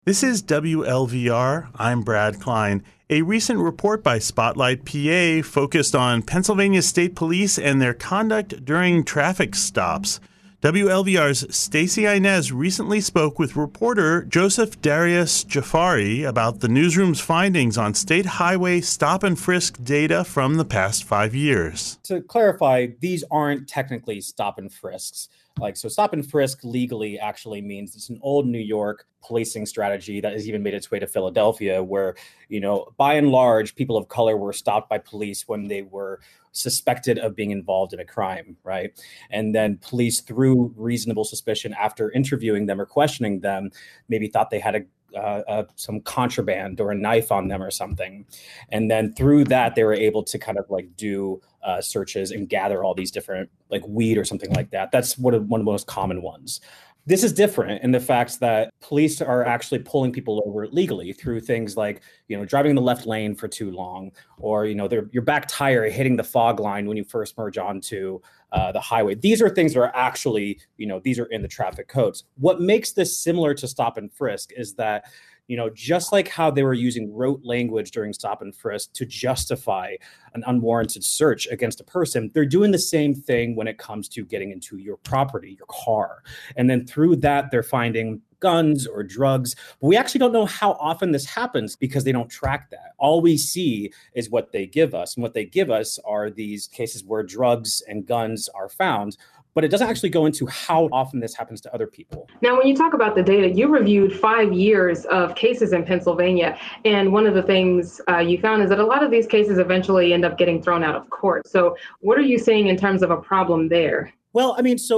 This is WLVR. I'm Brad Klein. A recent report by Spotlight PA focused on Pennsylvania State Police and their conduct during traffic stops. WLVR's Stacey Inez recently spoke with reporter Joseph Darius Jafari about the newsroom's findings on state highway stop and frisk data from the past 5 years. To clarify, these aren't technically stop and frisks. So stop and frisk legally actually means it's an old New York policing strategy that has even made its way to Philadelphia, where, by and large, people of color were stopped by police when they were suspected of being involved in a crime, right? And then police, through reasonable suspicion, after interviewing them or questioning them, maybe thought they had some contraband or a knife on them or something. And then through that, they were able to kind of do searches and gather all these different weed or something like that. That's one of the most common ones. This is different in the fact that police are actually pulling people over legally through things like, driving in the left lane for too long, or, your back tire hitting the fog line when you first merge onto the highway. These are things that are actually, these are in the traffic codes. What makes this similar to stop and frisk is that, just like how they were using rote language during stop and frisk to justify an unwarranted search against a person, they're doing the same thing when it comes to getting into your property, your car. And then through that, they're finding guns or drugs. But we actually don't know how often this happens because they don't track that. All we see is what they give us. And what they give us are these cases where drugs and guns are found. But it doesn't actually go into how often this happens to other people. Now, when you talk about the data, you reviewed 5 years of cases in Pennsylvania. And one of the things you found is that a lot of these cases eventually end up getting thrown out of court. So what are you seeing in terms of a problem there? Well,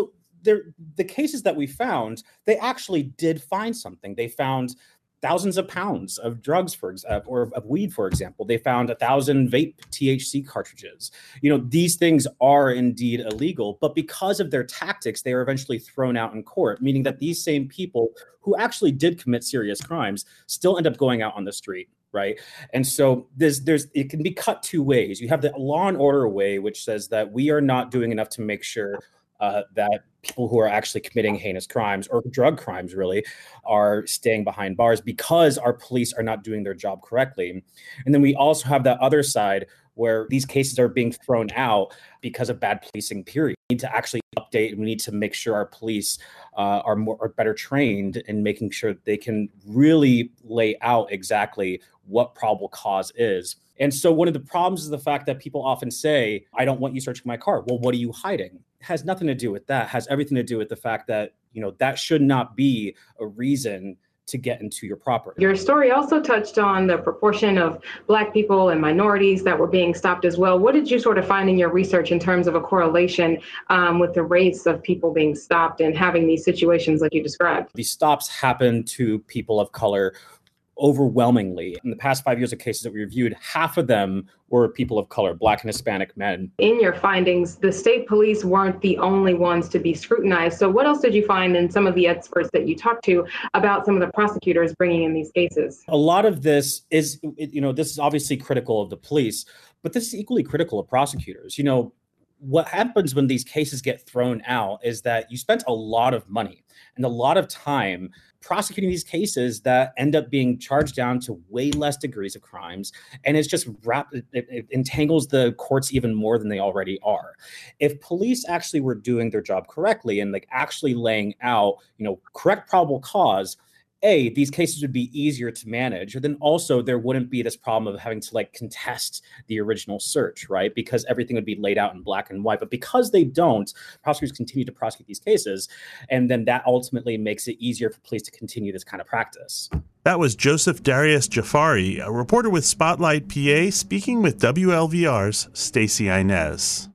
the cases that we found, they actually did find something. They found thousands of pounds of drugs, or of weed, for example. They found 1,000 vape THC cartridges. These things are indeed illegal, but because of their tactics, they are eventually thrown out in court, meaning that these same people who actually did commit serious crimes still end up going out on the street. Right. And so it can be cut two ways. You have the law and order way, which says that we are not doing enough to make sure that people who are actually committing heinous crimes or drug crimes really are staying behind bars because our police are not doing their job correctly. And then we also have that other side where these cases are being thrown out because of bad policing, period. We need to actually update, and we need to make sure our police are better trained in making sure that they can really lay out exactly what probable cause is. And so one of the problems is the fact that people often say, I don't want you searching my car. Well, what are you hiding? It has nothing to do with that. It has everything to do with the fact that, that should not be a reason to get into your property. Your story also touched on the proportion of Black people and minorities that were being stopped as well. What did you sort of find in your research in terms of a correlation with the rates of people being stopped and having these situations like you described? These stops happen to people of color overwhelmingly. In the past 5 years of cases that we reviewed, half of them were people of color, Black and Hispanic men. In your findings, the state police weren't the only ones to be scrutinized. So what else did you find in some of the experts that you talked to about some of the prosecutors bringing in these cases? A lot of this is, this is obviously critical of the police, but this is equally critical of prosecutors. What happens when these cases get thrown out is that you spent a lot of money and a lot of time prosecuting these cases that end up being charged down to way less degrees of crimes. And it's just it entangles the courts even more than they already are. If police actually were doing their job correctly and actually laying out, correct probable cause, these cases would be easier to manage. And then also there wouldn't be this problem of having to contest the original search, right? Because everything would be laid out in black and white. But because they don't, prosecutors continue to prosecute these cases. And then that ultimately makes it easier for police to continue this kind of practice. That was Joseph Darius Jafari, a reporter with Spotlight PA, speaking with WLVR's Stacey Inez.